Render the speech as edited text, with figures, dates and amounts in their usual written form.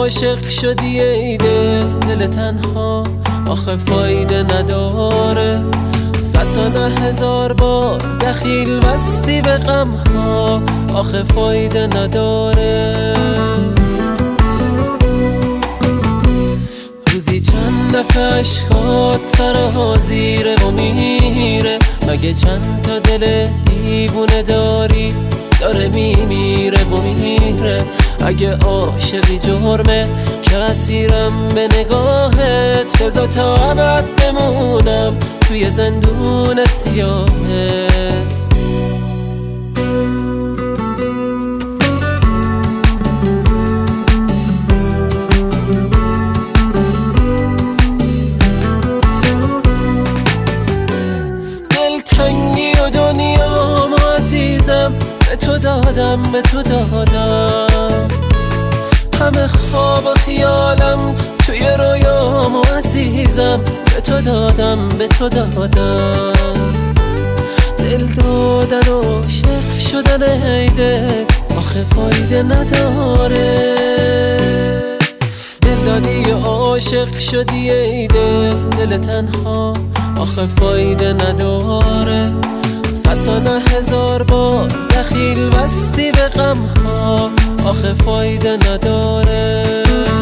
عاشق شدی ای دل تنها، آخه فایده نداره. 100 تا نه 1000 بار دخیل بستی به غم ها، آخه فایده نداره. روزی چند دفعه عشقات سرها زیره و میره، مگه چند تا دل دیوونه داری داره میمیره و میره. اگه عاشقی جرمه که اسیرم به نگاهت، بذار تا ابد بمونم توی زندون سیاهت. دلتنگی و دنیام عزیزم به تو دادم، به تو دادم. همه خواب و خیالم توی رویام و عزیزم به تو دادم، به تو دادم. دل دادن و عاشق شدن ای دل، آخه فایده نداره. دل دادی و عاشق شدی ای دل تنها، آخه فایده نداره. 100 تا نه 1000 بار دخیل بستی به غم ها، آخه فایده نداره.